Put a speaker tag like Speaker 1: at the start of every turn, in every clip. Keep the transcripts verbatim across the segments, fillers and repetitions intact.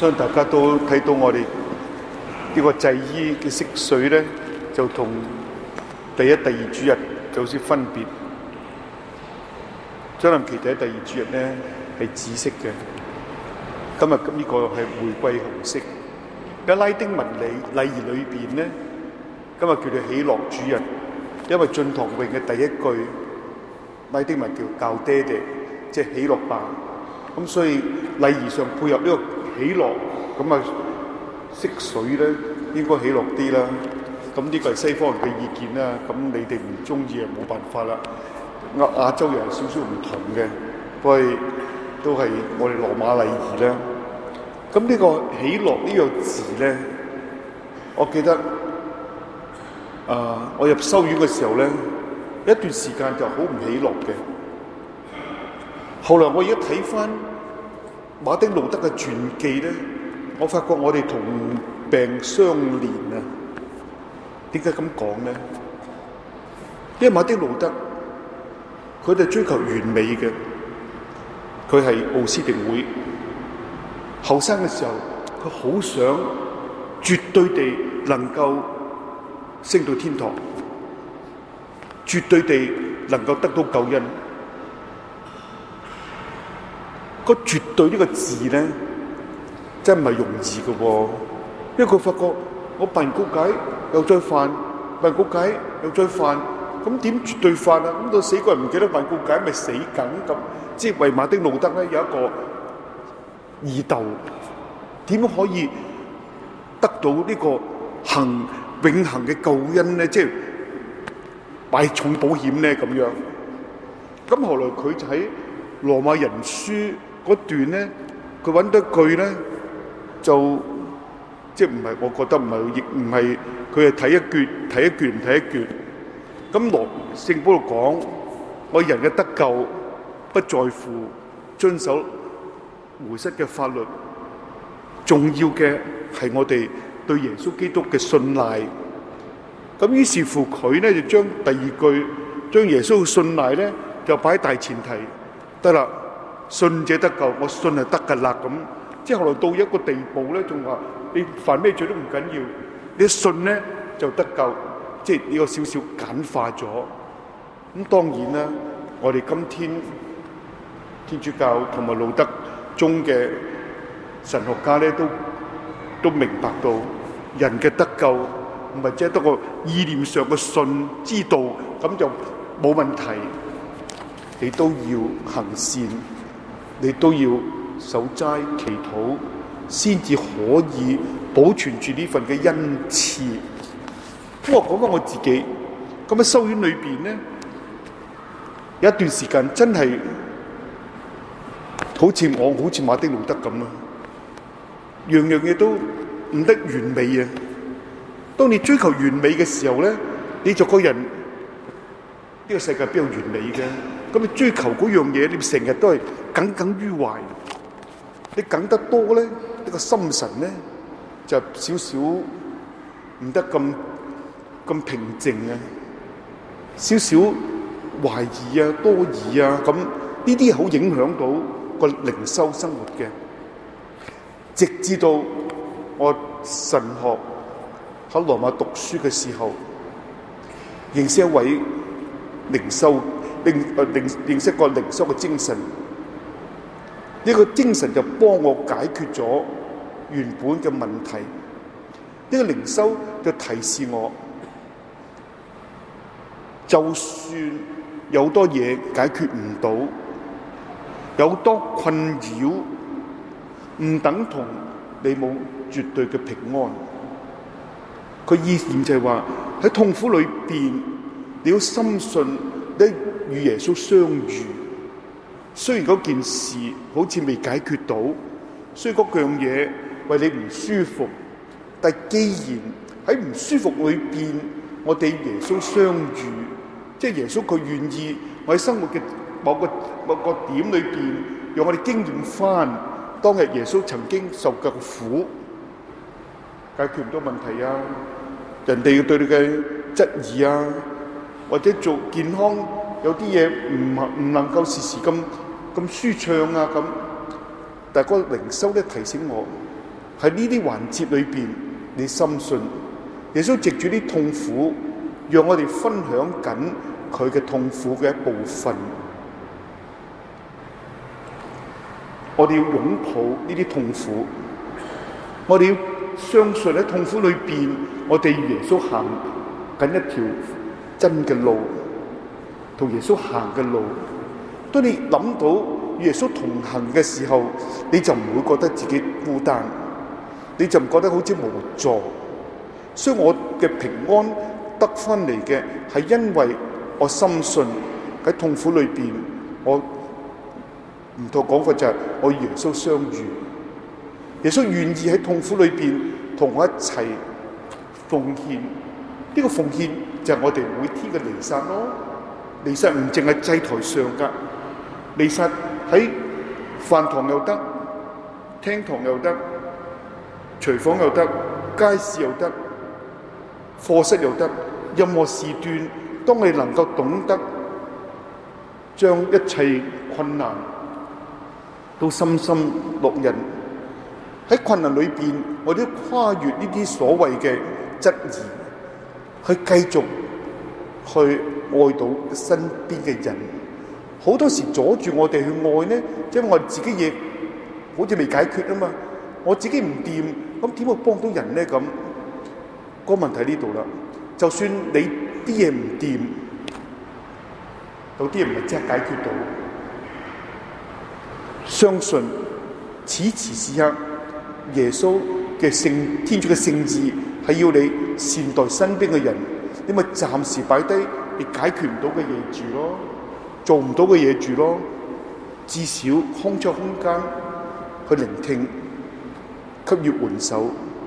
Speaker 1: 相信大家都睇到我哋呢個祭衣嘅色水咧，就同第一、第二主日有啲分別。將臨期第一、第二主日咧係紫色嘅，今日呢個係玫瑰紅色。喺拉丁文禮禮儀裏邊咧，今日叫做喜樂主日，因為進堂詠嘅第一句拉丁文叫教爹哋，即係喜樂吧。咁所以禮儀上配合呢個喜樂，咁啊色水咧應該喜樂啲啦。咁呢個係西方人嘅意見啦。咁你哋唔中意啊，冇辦法啦。亞亞洲人有少少唔同嘅，不過都係我哋羅馬禮儀啦。咁呢個喜樂呢個字咧，我記得啊、呃，我入修院嘅時候咧，一段時間就好唔喜樂嘅。後來我而家睇翻馬丁路德嘅傳記咧，我發覺我哋同病相憐啊！點解咁講咧？因為馬丁路德佢哋追求完美嘅，佢係奧斯定會後生嘅時候，佢好想絕對地能夠升到天堂，絕對地能夠得到救恩。個絕對呢個字咧，真係唔係容易嘅喎，因為佢發覺我辦告解又再犯，辦告解又再犯，咁點絕對犯啊？咁到死個人唔記得辦告解，咪死梗咁。即係為馬丁路德咧有一個義鬥，點可以得到呢個恒永恆嘅救恩咧？即係買重保險咧咁樣。咁後來佢就喺羅馬人書嗰段咧，佢揾到一句咧，就即係唔係？我覺得唔係，亦唔係。佢係睇一橛，睇一橛，睇一橛。咁羅聖保祿講：我人嘅得救不在乎遵守活塞嘅法律，重要嘅係我哋對耶穌基督嘅信賴。咁於是乎佢咧就將第二句將耶穌嘅信賴咧就擺喺大前提，得啦。信者得救，我信係得㗎啦咁。即係後來到一個地步咧，仲話你犯咩罪都唔緊要，你信咧就得救。即係呢個少少簡化咗。咁當然啦，我哋今天天主教同埋路德宗嘅神學家咧，都都明白到人嘅得救唔係即係得個意念上嘅信知道咁就冇問題，你都要行善。你都要守齋祈禱，先至可以保存住呢份嘅恩賜。咁我講翻我自己，咁喺修院裏邊咧，有一段時間真係好似我好似馬丁路德咁啊，樣樣嘢都唔得完美啊！當你追求完美嘅時候咧，你就個人呢、呢個世界邊有完美嘅？咁你追求嗰樣嘢，你成日都係耿耿於懷。你耿得多咧，呢個心神咧就少少唔得咁咁平靜啊，少少懷疑啊、多疑啊，咁呢啲好影響到個靈修生活嘅。直至到我神學喺羅馬讀書嘅時候，認識一位靈修。認認認識個靈修嘅精神，呢個精神就幫我解決咗原本嘅問題。呢個靈修就提示我，就算有多嘢解決唔到，有多困擾，唔等同你冇絕對嘅平安。佢意思就係話喺痛苦裏邊，你要深信你與耶穌相遇，雖然嗰件事好似未解決到，雖然嗰樣嘢為你唔舒服，但既然喺唔舒服裏邊，我哋耶穌相遇，即係耶穌佢願意我喺生活嘅某個某個點裏邊，讓我哋經驗翻當日耶穌曾經受嘅苦，解決唔到問題啊，人哋要對你嘅質疑啊，或者做健康有啲嘢唔唔能夠時時咁咁舒暢啊咁，但係嗰個靈修咧提醒我， 喺呢啲環節裏邊，你深信耶穌藉住啲痛苦，讓我哋分享緊佢嘅痛苦嘅一部分。我哋要擁抱呢啲痛苦，我哋要相信喺痛苦裏邊，我哋與耶穌行緊一條真嘅路，同耶穌行嘅路。當你諗到與耶穌同行嘅時候，你就唔會覺得自己孤單，你就唔覺得好似無助。所以我嘅平安得翻嚟嘅係因為我深信喺痛苦裏邊，我唔同講法就係我與耶穌相遇，耶穌願意喺痛苦裏邊同我一齊奉獻。呢、這個奉獻就係我哋每天嘅彌撒咯。彌撒唔淨係祭台上噶，彌撒喺飯堂又得，廳堂又得，廚房又得，街市又得，課室又得，任何時段，當你能夠懂得將一切困難都深深烙印喺困難裏邊，我哋都跨越呢啲所謂嘅質疑，去繼續去愛到身邊嘅人。好多時阻住我哋去愛呢，因為我哋自己嘢好似未解決啊嘛，我自己唔掂，咁點會幫到人呢？咁、那個問題呢度啦，就算你啲嘢唔掂，有啲嘢唔係即刻解決到，相信此時此刻耶穌嘅聖天主嘅聖意係要你善待身邊嘅人，你咪暫時擺低你解決唔到嘅嘢住咯，做唔到嘅嘢住咯，至少空出空間去聆聽，給予援手，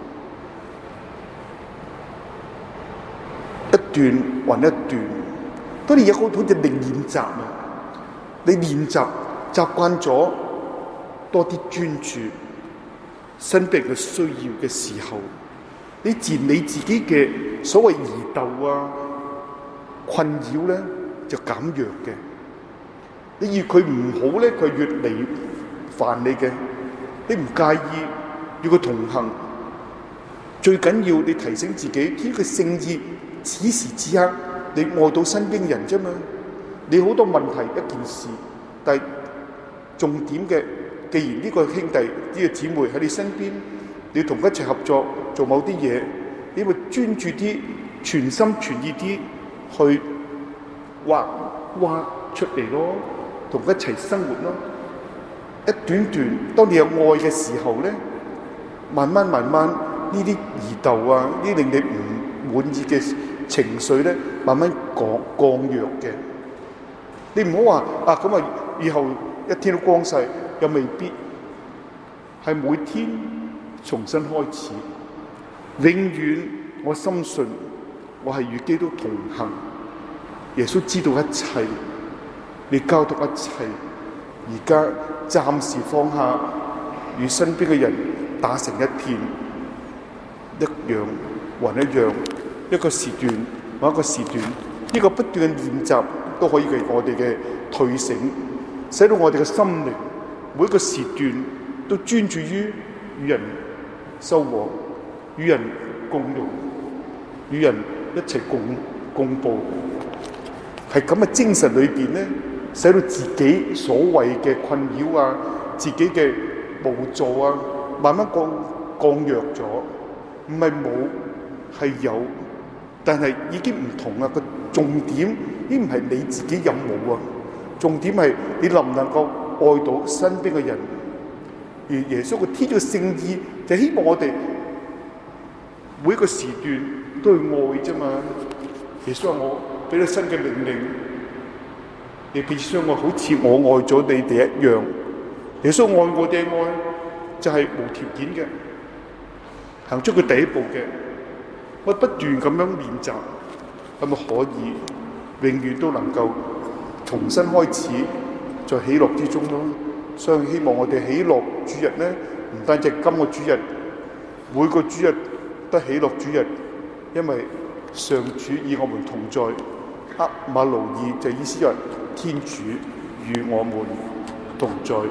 Speaker 1: 一段還一段。當你有好好似練習啊，你練習習慣咗多啲專注身邊嘅需要嘅時候，你自然你自己嘅所謂疑竇啊、困擾咧就減弱嘅。你越佢唔好咧，佢越嚟煩你嘅。你唔介意與佢同行，最緊要你提醒自己，天嘅聖意，此時此刻你愛到身邊人啫嘛。你好多問題一件事，但係重點嘅，既然呢個兄弟呢、呢個姊妹喺你身邊，你要同佢一齊合作做某啲嘢，你會專注啲、全心全意啲去挖挖出嚟咯，同佢一齊生活咯。一段段，當你有愛嘅時候咧，慢慢慢慢呢啲疑竇啊，呢啲令你唔滿意嘅情緒咧，慢慢降降弱嘅。你唔好話啊咁啊，以後一天都光晒，又未必。係每天重新開始，永遠我深信我係與基督同行。耶穌知道一切，你交託一切。而家暫時放下，與身邊嘅人打成一片，一樣還一樣，一個時段還一個時段，呢、這個不斷嘅練習都可以給我哋嘅退省，使到我哋嘅心靈每一個時段都專注於與人修和、與人共融、與人一齊共共步，係咁嘅精神裏邊咧，使到自己所謂嘅困擾啊、自己嘅無助啊，慢慢降降弱咗。唔係冇，係有，但係已經唔同啦。個重點已經唔係你自己有冇啊，重點係你能唔能夠愛到身邊嘅人。而耶穌嘅天主嘅聖意就希望我哋每一個時段都去愛啫嘛。耶穌話我俾咗新嘅命令，你必須相愛，好似我愛咗你哋一樣。耶穌愛我哋嘅愛就係無條件嘅，行出佢第一步嘅。我不斷咁樣練習，係咪可以永遠都能夠重新開始在喜樂之中咯？所以希望我哋喜樂主日咧，唔單止今個主日，每個主日都喜樂主日，因為上主與我們同在。厄馬奴爾就意思係天主與我們同在。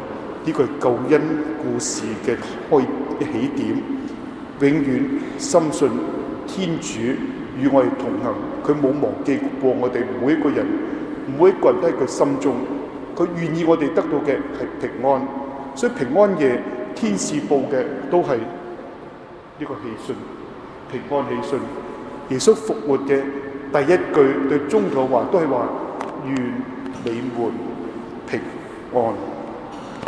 Speaker 1: 呢個係救恩故事嘅開起點，永遠深信天主與我哋同行，佢冇忘記過我哋每一個人，每一個人都喺佢心中，佢願意我哋得到嘅係平安，所以平安夜天使報嘅都係呢個喜訊，平安喜訊。耶穌復活嘅第一句對宗徒話都係話願你們平安。